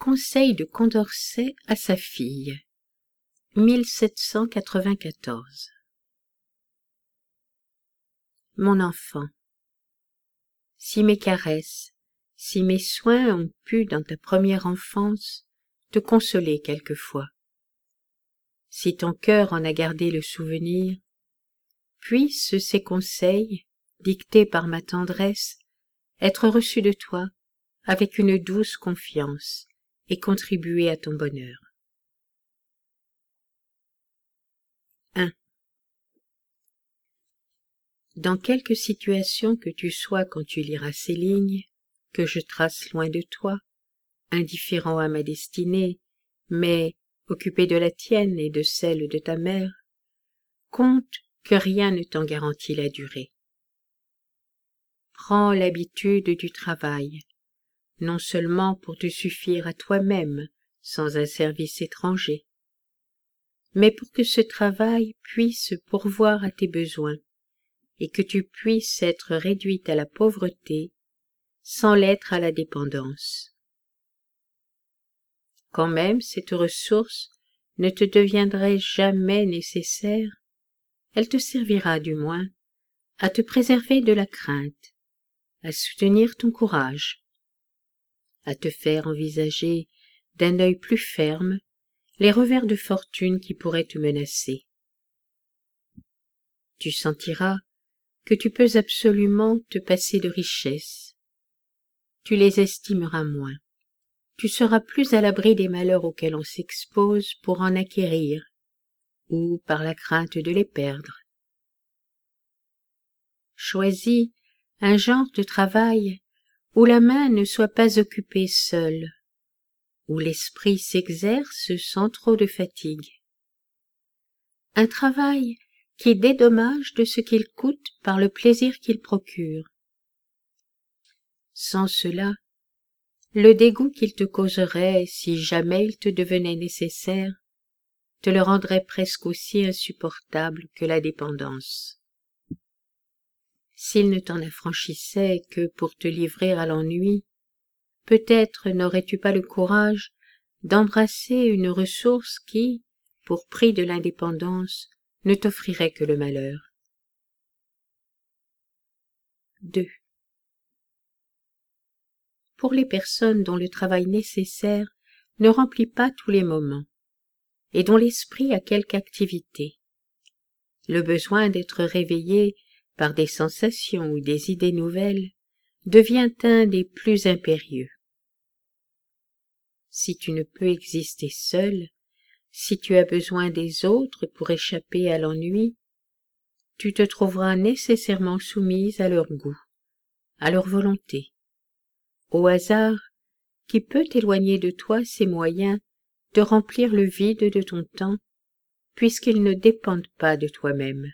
Conseil de Condorcet à sa fille. 1794. Mon enfant, si mes caresses, si mes soins ont pu dans ta première enfance te consoler quelquefois, si ton cœur en a gardé le souvenir, puissent ces conseils, dictés par ma tendresse, être reçus de toi avec une douce confiance et contribuer à ton bonheur. 1. Dans quelque situation que tu sois quand tu liras ces lignes, que je trace loin de toi, indifférent à ma destinée, mais occupé de la tienne et de celle de ta mère, compte que rien ne t'en garantit la durée. Prends l'habitude du travail, non seulement pour te suffire à toi-même sans un service étranger, mais pour que ce travail puisse pourvoir à tes besoins et que tu puisses être réduite à la pauvreté sans l'être à la dépendance. Quand même cette ressource ne te deviendrait jamais nécessaire, elle te servira du moins à te préserver de la crainte, à soutenir ton courage, à te faire envisager d'un œil plus ferme les revers de fortune qui pourraient te menacer. Tu sentiras que tu peux absolument te passer de richesses. Tu les estimeras moins. Tu seras plus à l'abri des malheurs auxquels on s'expose pour en acquérir, ou par la crainte de les perdre. Choisis un genre de travail où la main ne soit pas occupée seule, où l'esprit s'exerce sans trop de fatigue. Un travail qui dédommage de ce qu'il coûte par le plaisir qu'il procure. Sans cela, le dégoût qu'il te causerait si jamais il te devenait nécessaire te le rendrait presque aussi insupportable que la dépendance. S'il ne t'en affranchissait que pour te livrer à l'ennui, peut-être n'aurais-tu pas le courage d'embrasser une ressource qui, pour prix de l'indépendance, ne t'offrirait que le malheur. 2. Pour les personnes dont le travail nécessaire ne remplit pas tous les moments, et dont l'esprit a quelque activité, le besoin d'être réveillé par des sensations ou des idées nouvelles devient un des plus impérieux. Si tu ne peux exister seul, si tu as besoin des autres pour échapper à l'ennui, tu te trouveras nécessairement soumise à leur goût, à leur volonté, au hasard qui peut éloigner de toi ces moyens de remplir le vide de ton temps, puisqu'ils ne dépendent pas de toi-même.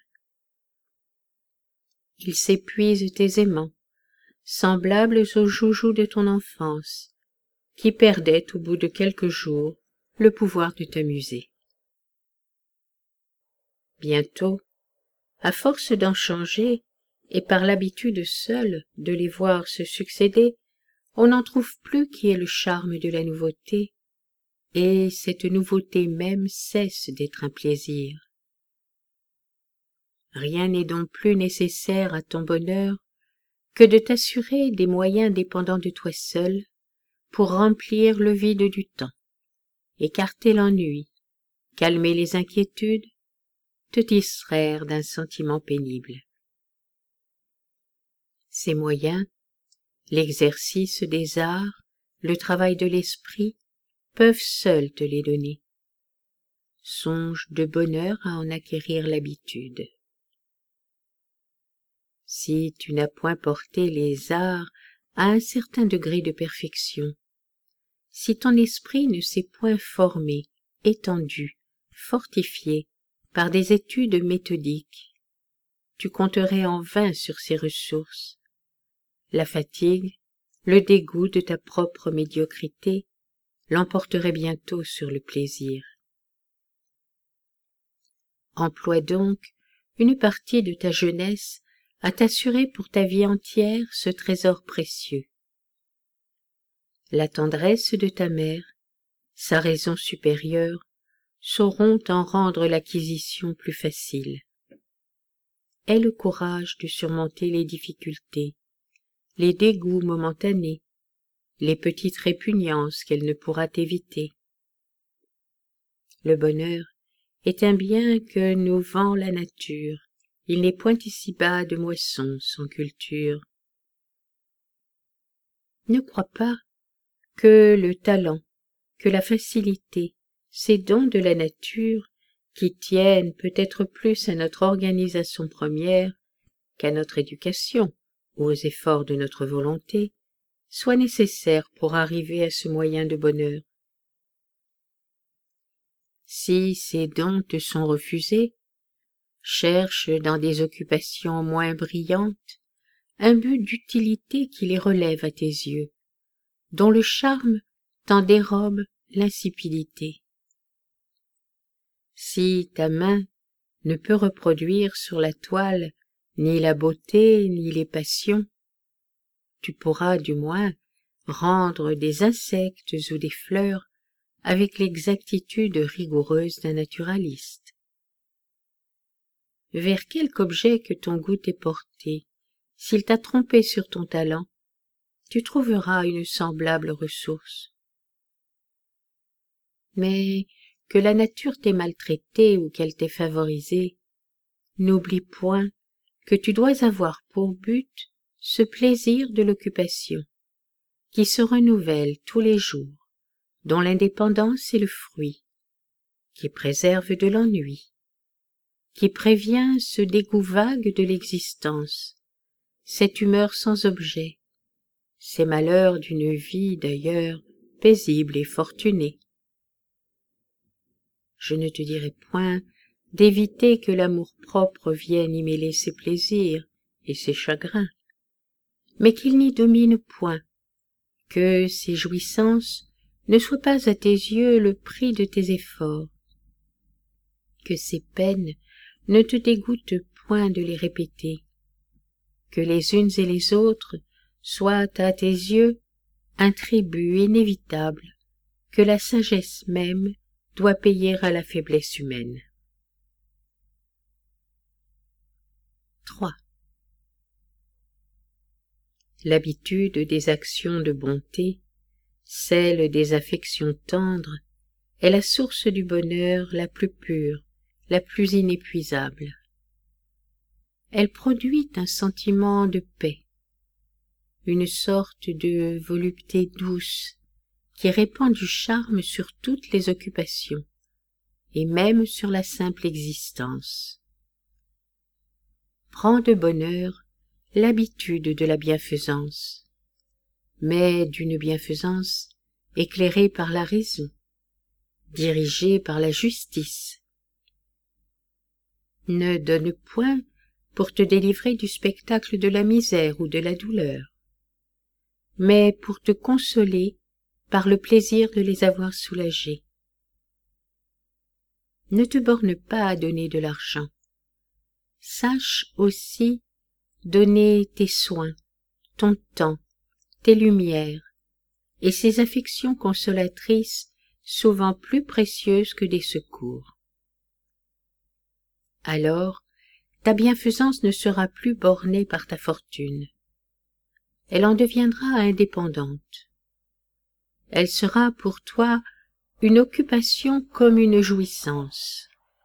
Ils s'épuisent aisément, semblables aux joujoux de ton enfance, qui perdaient au bout de quelques jours le pouvoir de t'amuser. Bientôt, à force d'en changer, et par l'habitude seule de les voir se succéder, on n'en trouve plus qui ait le charme de la nouveauté, et cette nouveauté même cesse d'être un plaisir. Rien n'est donc plus nécessaire à ton bonheur que de t'assurer des moyens dépendant de toi seul pour remplir le vide du temps, écarter l'ennui, calmer les inquiétudes, te distraire d'un sentiment pénible. Ces moyens, l'exercice des arts, le travail de l'esprit, peuvent seuls te les donner. Songe de bonne heure à en acquérir l'habitude. Si tu n'as point porté les arts à un certain degré de perfection, si ton esprit ne s'est point formé, étendu, fortifié par des études méthodiques, tu compterais en vain sur ces ressources. La fatigue, le dégoût de ta propre médiocrité l'emporterait bientôt sur le plaisir. Emploie donc une partie de ta jeunesse à t'assurer pour ta vie entière ce trésor précieux. La tendresse de ta mère sa raison supérieure, sauront en rendre l'acquisition plus facile. Aie le courage de surmonter les difficultés, les dégoûts momentanés, les petites répugnances qu'elle ne pourra éviter. Le bonheur est un bien que nous vend la nature, il n'est point ici-bas de moisson sans culture. Ne crois pas que le talent, que la facilité, ces dons de la nature, qui tiennent peut-être plus à notre organisation première qu'à notre éducation ou aux efforts de notre volonté, soient nécessaires pour arriver à ce moyen de bonheur. Si ces dons te sont refusés, cherche dans des occupations moins brillantes un but d'utilité qui les relève à tes yeux, dont le charme t'en dérobe l'insipidité. Si ta main ne peut reproduire sur la toile ni la beauté ni les passions, tu pourras du moins rendre des insectes ou des fleurs avec l'exactitude rigoureuse d'un naturaliste. Vers quelque objet que ton goût t'ait porté, s'il t'a trompé sur ton talent, tu trouveras une semblable ressource. Mais que la nature t'ait maltraité ou qu'elle t'ait favorisé, n'oublie point que tu dois avoir pour but ce plaisir de l'occupation, qui se renouvelle tous les jours, dont l'indépendance est le fruit, qui préserve de l'ennui, qui prévient ce dégoût vague de l'existence, cette humeur sans objet, ces malheurs d'une vie d'ailleurs paisible et fortunée. Je ne te dirai point d'éviter que l'amour-propre vienne y mêler ses plaisirs et ses chagrins, mais qu'il n'y domine point, que ces jouissances ne soient pas à tes yeux le prix de tes efforts, que ces peines ne te dégoûtent point de les répéter, que les unes et les autres soient à tes yeux un tribut inévitable que la sagesse même doit payer à la faiblesse humaine. 3. L'habitude des actions de bonté, celle des affections tendres, est la source du bonheur la plus pure, la plus inépuisable. Elle produit un sentiment de paix, une sorte de volupté douce qui répand du charme sur toutes les occupations et même sur la simple existence. Prends de bonne heure l'habitude de la bienfaisance, mais d'une bienfaisance éclairée par la raison, dirigée par la justice. Ne donne point pour te délivrer du spectacle de la misère ou de la douleur, mais pour te consoler par le plaisir de les avoir soulagés. Ne te borne pas à donner de l'argent. Sache aussi donner tes soins, ton temps, tes lumières, et ces affections consolatrices souvent plus précieuses que des secours. Alors, ta bienfaisance ne sera plus bornée par ta fortune. Elle en deviendra indépendante. Elle sera pour toi une occupation comme une jouissance.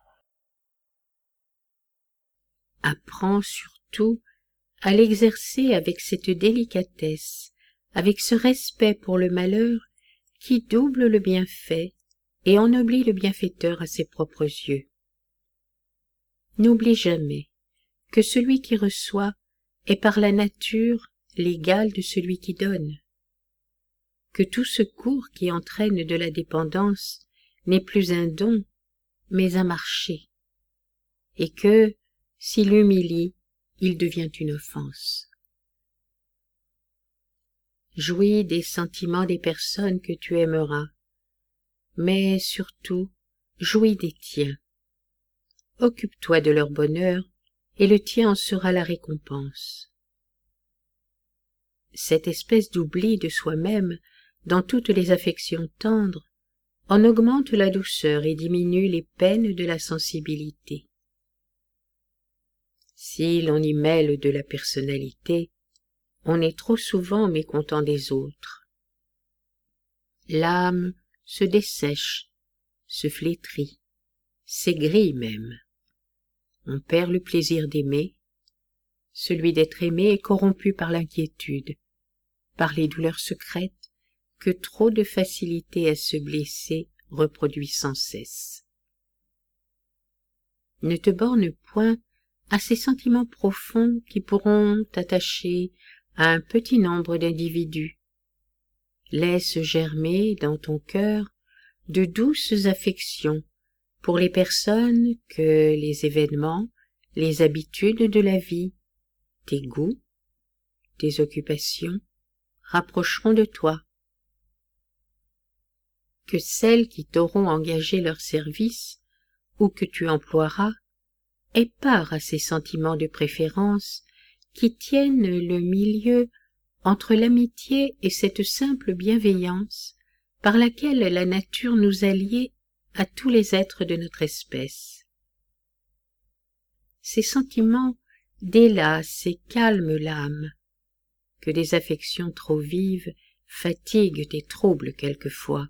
Apprends surtout à l'exercer avec cette délicatesse, avec ce respect pour le malheur qui double le bienfait et ennoblit le bienfaiteur à ses propres yeux. N'oublie jamais que celui qui reçoit est par la nature l'égal de celui qui donne, que tout secours qui entraîne de la dépendance n'est plus un don, mais un marché, et que, s'il humilie, il devient une offense. Jouis des sentiments des personnes que tu aimeras, mais surtout jouis des tiens. Occupe-toi de leur bonheur, et le tien en sera la récompense. Cette espèce d'oubli de soi-même dans toutes les affections tendres en augmente la douceur et diminue les peines de la sensibilité. Si l'on y mêle de la personnalité, on est trop souvent mécontent des autres. L'âme se dessèche, se flétrit, s'aigrit même. On perd le plaisir d'aimer. Celui d'être aimé est corrompu par l'inquiétude, par les douleurs secrètes que trop de facilité à se blesser reproduit sans cesse. Ne te borne point à ces sentiments profonds qui pourront t'attacher à un petit nombre d'individus. Laisse germer dans ton cœur de douces affections pour les personnes que les événements, les habitudes de la vie, tes goûts, tes occupations rapprocheront de toi. Que celles qui t'auront engagé leur service ou que tu emploieras aient part à ces sentiments de préférence qui tiennent le milieu entre l'amitié et cette simple bienveillance par laquelle la nature nous a liés à tous les êtres de notre espèce. Ces sentiments délassent et calment l'âme, que des affections trop vives fatiguent et troublent quelquefois.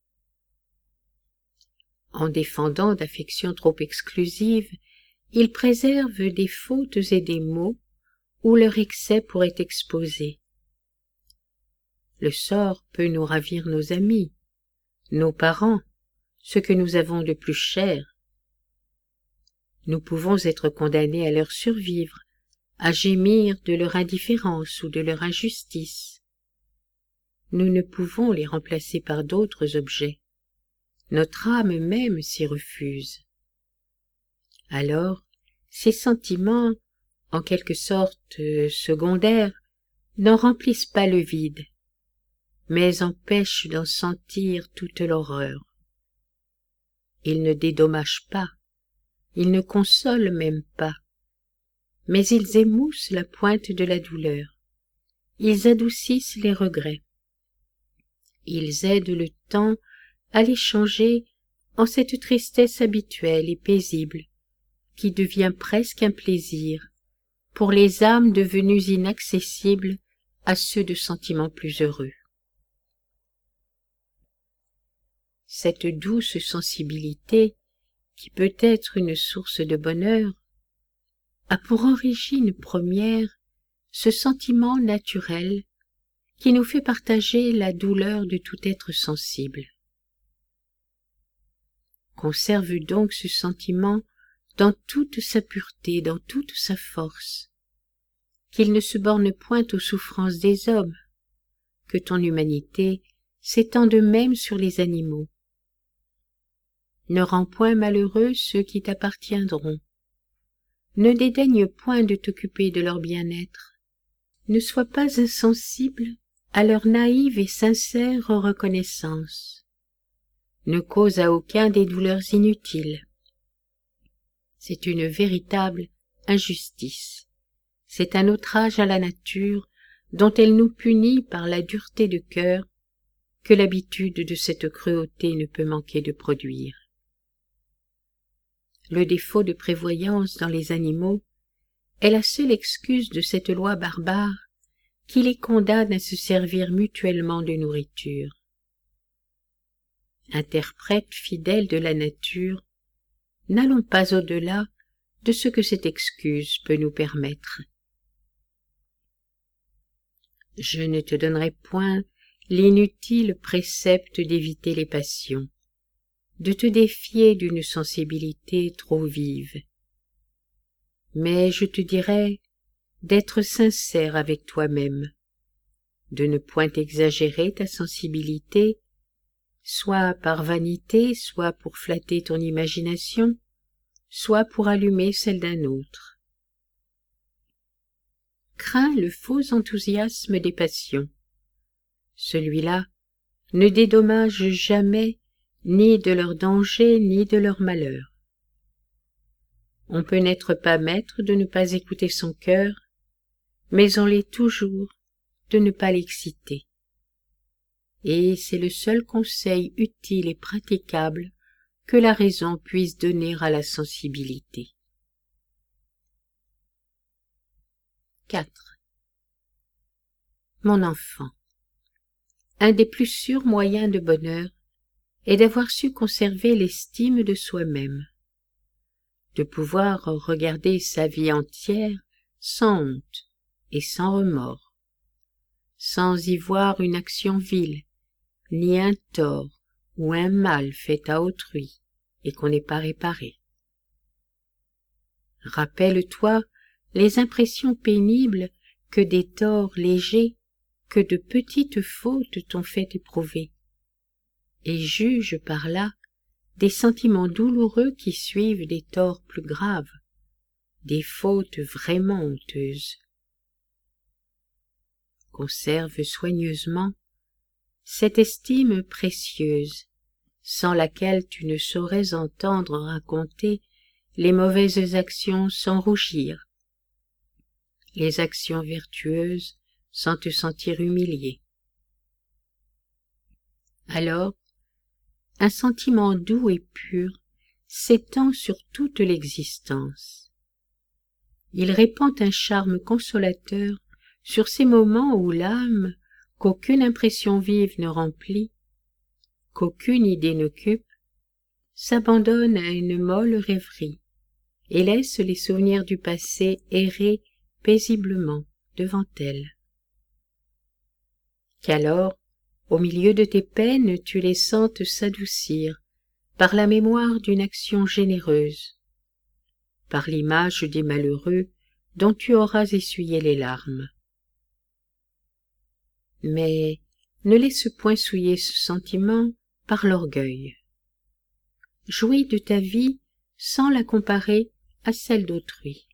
En défendant d'affections trop exclusives, ils préservent des fautes et des maux où leur excès pourrait exposer. Le sort peut nous ravir nos amis, nos parents, ce que nous avons de plus cher. Nous pouvons être condamnés à leur survivre, à gémir de leur indifférence ou de leur injustice. Nous ne pouvons les remplacer par d'autres objets. Notre âme même s'y refuse. Alors, ces sentiments, en quelque sorte secondaires, n'en remplissent pas le vide, mais empêchent d'en sentir toute l'horreur. Ils ne dédommagent pas, ils ne consolent même pas, mais ils émoussent la pointe de la douleur, ils adoucissent les regrets, ils aident le temps à les changer en cette tristesse habituelle et paisible qui devient presque un plaisir pour les âmes devenues inaccessibles à ceux de sentiments plus heureux. Cette douce sensibilité, qui peut être une source de bonheur, a pour origine première ce sentiment naturel qui nous fait partager la douleur de tout être sensible. Conserve donc ce sentiment dans toute sa pureté, dans toute sa force, qu'il ne se borne point aux souffrances des hommes, que ton humanité s'étende même sur les animaux. Ne rends point malheureux ceux qui t'appartiendront. Ne dédaigne point de t'occuper de leur bien-être. Ne sois pas insensible à leur naïve et sincère reconnaissance. Ne cause à aucun des douleurs inutiles. C'est une véritable injustice. C'est un outrage à la nature dont elle nous punit par la dureté de cœur que l'habitude de cette cruauté ne peut manquer de produire. Le défaut de prévoyance dans les animaux est la seule excuse de cette loi barbare qui les condamne à se servir mutuellement de nourriture. Interprètes fidèles de la nature, n'allons pas au-delà de ce que cette excuse peut nous permettre. Je ne te donnerai point l'inutile précepte d'éviter les passions, de te défier d'une sensibilité trop vive. Mais je te dirai d'être sincère avec toi-même, de ne point exagérer ta sensibilité, soit par vanité, soit pour flatter ton imagination, soit pour allumer celle d'un autre. Crains le faux enthousiasme des passions. Celui-là ne dédommage jamais ni de leur danger ni de leur malheur. On peut n'être pas maître de ne pas écouter son cœur, mais on l'est toujours de ne pas l'exciter. et c'est le seul conseil utile et praticable que la raison puisse donner à la sensibilité. 4. Mon enfant, un des plus sûrs moyens de bonheur est d'avoir su conserver l'estime de soi-même, de pouvoir regarder sa vie entière sans honte et sans remords, sans y voir une action vile, ni un tort ou un mal fait à autrui et qu'on n'est pas réparé. Rappelle-toi les impressions pénibles que des torts légers, que de petites fautes t'ont fait éprouver, et juge par là des sentiments douloureux qui suivent des torts plus graves, des fautes vraiment honteuses. Conserve soigneusement cette estime précieuse, sans laquelle tu ne saurais entendre raconter les mauvaises actions sans rougir, les actions vertueuses sans te sentir humilié. Alors, un sentiment doux et pur s'étend sur toute l'existence. Il répand un charme consolateur sur ces moments où l'âme, qu'aucune impression vive ne remplit, qu'aucune idée n'occupe, s'abandonne à une molle rêverie et laisse les souvenirs du passé errer paisiblement devant elle. Qu'alors, au milieu de tes peines, tu les sentes s'adoucir par la mémoire d'une action généreuse, par l'image des malheureux dont tu auras essuyé les larmes. Mais ne laisse point souiller ce sentiment par l'orgueil. Jouis de ta vie sans la comparer à celle d'autrui.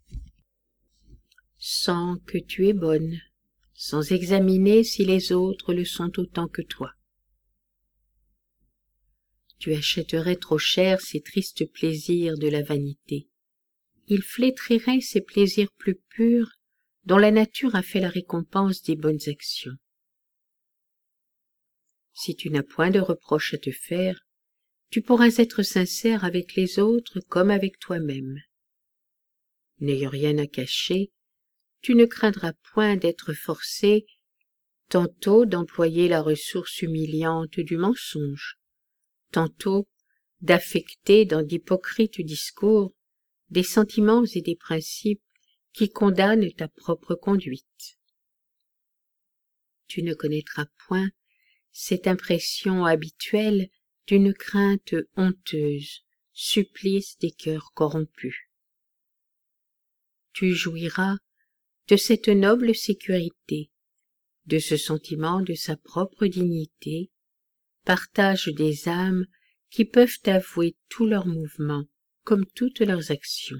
Sens que tu es bonne, sans examiner si les autres le sont autant que toi. Tu achèterais trop cher ces tristes plaisirs de la vanité. Ils flétriraient ces plaisirs plus purs dont la nature a fait la récompense des bonnes actions. Si tu n'as point de reproche à te faire, tu pourras être sincère avec les autres comme avec toi-même. N'ayant rien à cacher, tu ne craindras point d'être forcé tantôt d'employer la ressource humiliante du mensonge, tantôt d'affecter dans d'hypocrites discours des sentiments et des principes qui condamnent ta propre conduite. Tu ne connaîtras point cette impression habituelle d'une crainte honteuse, supplice des cœurs corrompus. Tu jouiras de cette noble sécurité, de ce sentiment de sa propre dignité, partage des âmes qui peuvent avouer tous leurs mouvements comme toutes leurs actions.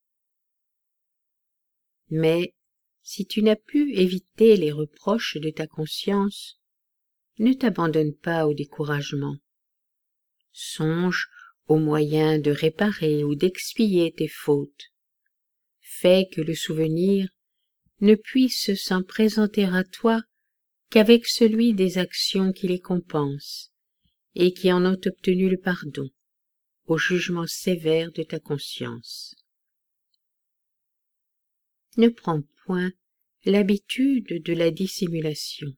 Mais si tu n'as pu éviter les reproches de ta conscience, ne t'abandonne pas au découragement. Songe aux moyens de réparer ou d'expier tes fautes. Fais que le souvenir ne puisse s'en présenter à toi qu'avec celui des actions qui les compensent et qui en ont obtenu le pardon, au jugement sévère de ta conscience. Ne prends point l'habitude de la dissimulation.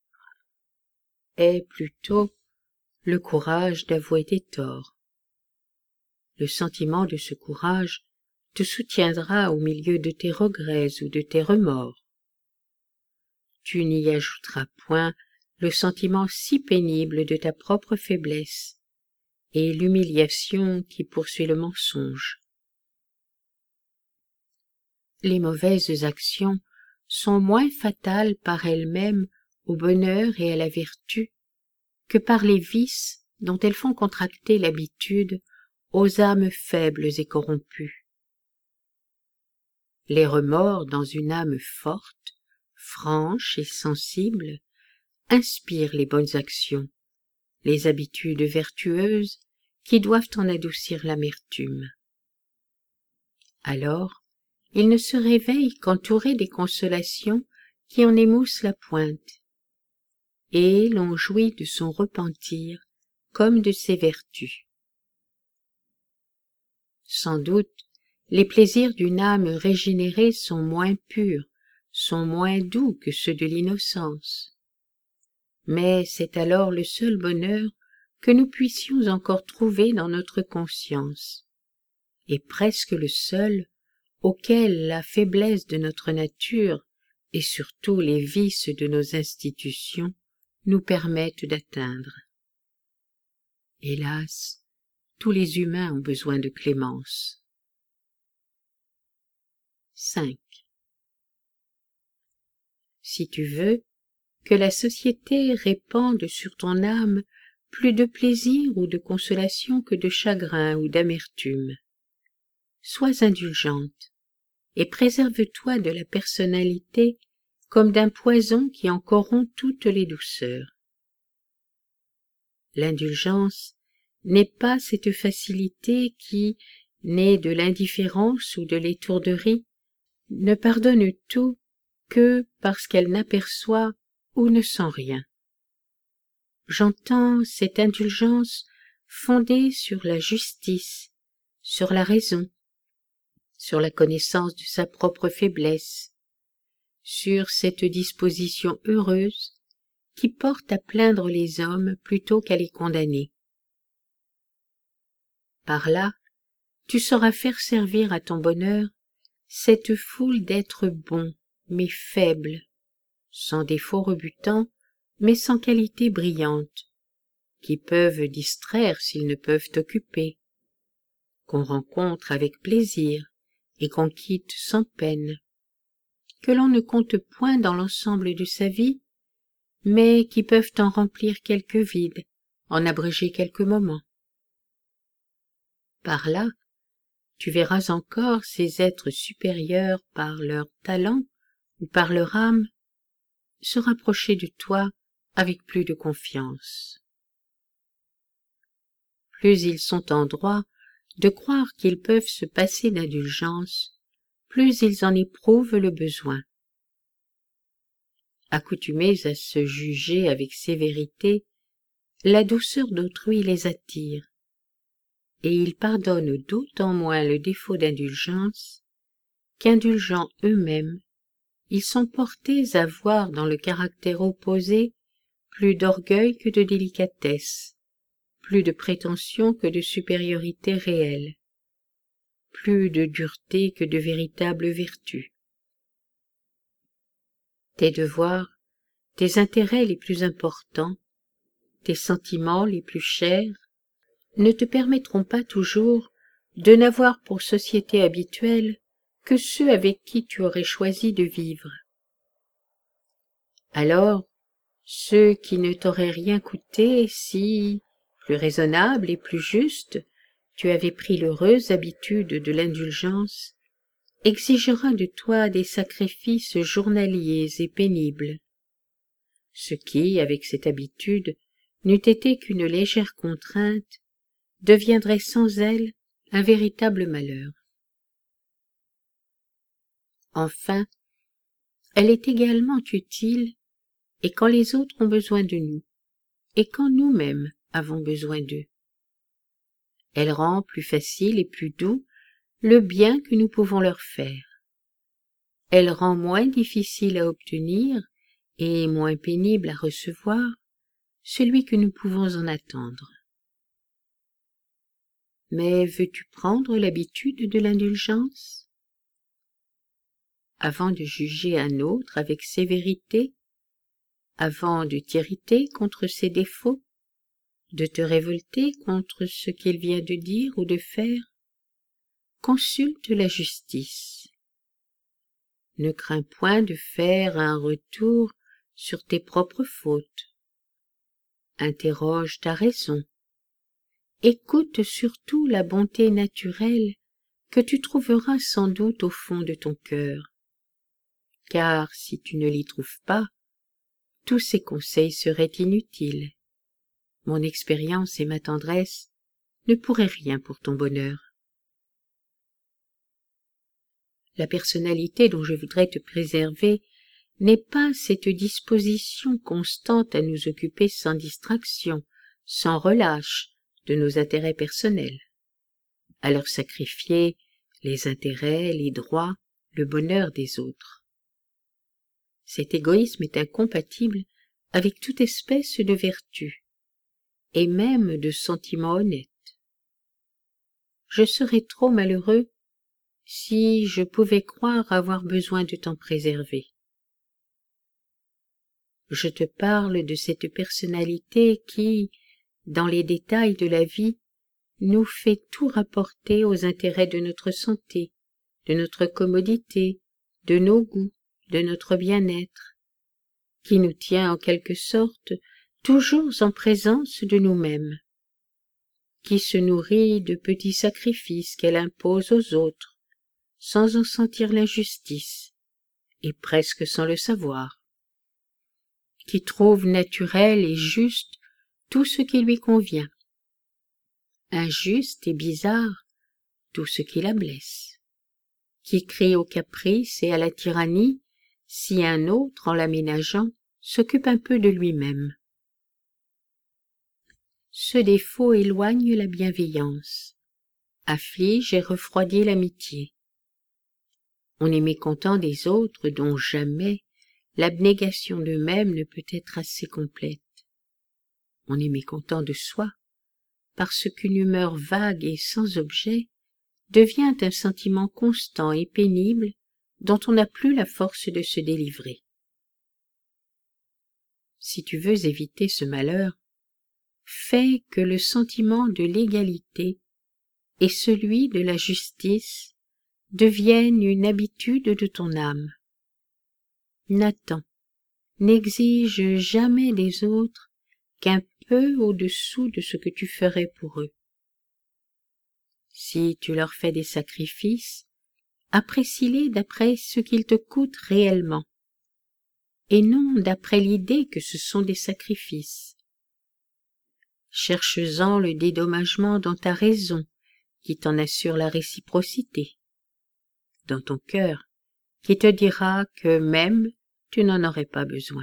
Aie plutôt le courage d'avouer tes torts. Le sentiment de ce courage te soutiendra au milieu de tes regrets ou de tes remords. Tu n'y ajouteras point le sentiment si pénible de ta propre faiblesse et l'humiliation qui poursuit le mensonge. Les mauvaises actions sont moins fatales par elles-mêmes au bonheur et à la vertu que par les vices dont elles font contracter l'habitude aux âmes faibles et corrompues. Les remords dans une âme forte, franche et sensible inspirent les bonnes actions, les habitudes vertueuses qui doivent en adoucir l'amertume. Alors, il ne se réveille qu'entouré des consolations qui en émoussent la pointe, et l'on jouit de son repentir comme de ses vertus. Sans doute, les plaisirs d'une âme régénérée sont moins purs, sont moins doux que ceux de l'innocence. Mais c'est alors le seul bonheur que nous puissions encore trouver dans notre conscience, et presque le seul auquel la faiblesse de notre nature et surtout les vices de nos institutions nous permettent d'atteindre. Hélas, tous les humains ont besoin de clémence. 5. Si tu veux que la société répande sur ton âme plus de plaisir ou de consolation que de chagrin ou d'amertume, sois indulgente et préserve-toi de la personnalité comme d'un poison qui en corrompt toutes les douceurs. L'indulgence n'est pas cette facilité qui, née de l'indifférence ou de l'étourderie, ne pardonne tout que parce qu'elle n'aperçoit ou ne sent rien. J'entends cette indulgence fondée sur la justice, sur la raison, sur la connaissance de sa propre faiblesse, sur cette disposition heureuse qui porte à plaindre les hommes plutôt qu'à les condamner. Par là, tu sauras faire servir à ton bonheur cette foule d'êtres bons mais faibles, sans défaut rebutant mais sans qualité brillante, qui peuvent distraire s'ils ne peuvent occuper, qu'on rencontre avec plaisir et qu'on quitte sans peine, que l'on ne compte point dans l'ensemble de sa vie, mais qui peuvent en remplir quelques vides, en abréger quelques moments. Par là, tu verras encore ces êtres supérieurs par leur talent ou par leur âme se rapprocher de toi avec plus de confiance. Plus ils sont en droit de croire qu'ils peuvent se passer d'indulgence, plus ils en éprouvent le besoin. Accoutumés à se juger avec sévérité, la douceur d'autrui les attire, et ils pardonnent d'autant moins le défaut d'indulgence qu'indulgents eux-mêmes, ils sont portés à voir dans le caractère opposé plus d'orgueil que de délicatesse, plus de prétention que de supériorité réelle, plus de dureté que de véritable vertu. Tes devoirs, tes intérêts les plus importants, tes sentiments les plus chers, ne te permettront pas toujours de n'avoir pour société habituelle que ceux avec qui tu aurais choisi de vivre. Alors, ceux qui ne t'auraient rien coûté si, plus raisonnable et plus juste, tu avais pris l'heureuse habitude de l'indulgence, exigera de toi des sacrifices journaliers et pénibles, ce qui, avec cette habitude, n'eût été qu'une légère contrainte, deviendrait sans elle un véritable malheur. Enfin, elle est également utile, et quand les autres ont besoin de nous, et quand nous-mêmes avons besoin d'eux. Elle rend plus facile et plus doux le bien que nous pouvons leur faire. Elle rend moins difficile à obtenir et moins pénible à recevoir celui que nous pouvons en attendre. Mais veux-tu prendre l'habitude de l'indulgence? Avant de juger un autre avec sévérité, avant de t'irriter contre ses défauts, de te révolter contre ce qu'il vient de dire ou de faire, consulte la justice. Ne crains point de faire un retour sur tes propres fautes. Interroge ta raison. Écoute surtout la bonté naturelle que tu trouveras sans doute au fond de ton cœur. Car si tu ne l'y trouves pas, tous ces conseils seraient inutiles. Mon expérience et ma tendresse ne pourraient rien pour ton bonheur. La personnalité dont je voudrais te préserver n'est pas cette disposition constante à nous occuper sans distraction, sans relâche, de nos intérêts personnels, à leur sacrifier les intérêts, les droits, le bonheur des autres. Cet égoïsme est incompatible avec toute espèce de vertu, et même de sentiments honnêtes. Je serais trop malheureux si je pouvais croire avoir besoin de t'en préserver. Je te parle de cette personnalité qui, dans les détails de la vie, nous fait tout rapporter aux intérêts de notre santé, de notre commodité, de nos goûts, de notre bien-être, qui nous tient en quelque sorte toujours en présence de nous-mêmes, qui se nourrit de petits sacrifices qu'elle impose aux autres, sans en sentir l'injustice, et presque sans le savoir, qui trouve naturel et juste tout ce qui lui convient, injuste et bizarre tout ce qui la blesse, qui crie au caprice et à la tyrannie si un autre, en l'aménageant, s'occupe un peu de lui-même. Ce défaut éloigne la bienveillance, afflige et refroidit l'amitié. On est mécontent des autres dont jamais l'abnégation d'eux-mêmes ne peut être assez complète. On est mécontent de soi, parce qu'une humeur vague et sans objet devient un sentiment constant et pénible dont on n'a plus la force de se délivrer. Si tu veux éviter ce malheur, fais que le sentiment de l'égalité et celui de la justice deviennent une habitude de ton âme. N'attends, n'exige jamais des autres qu'un peu au-dessous de ce que tu ferais pour eux. Si tu leur fais des sacrifices, apprécie-les d'après ce qu'ils te coûtent réellement, et non d'après l'idée que ce sont des sacrifices. Cherche-en le dédommagement dans ta raison, qui t'en assure la réciprocité, dans ton cœur, qui te dira que même tu n'en aurais pas besoin.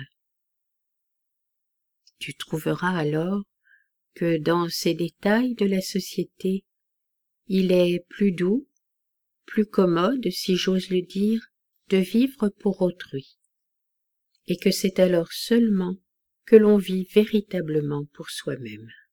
Tu trouveras alors que dans ces détails de la société, il est plus doux, plus commode, si j'ose le dire, de vivre pour autrui, et que c'est alors seulement que l'on vit véritablement pour soi-même.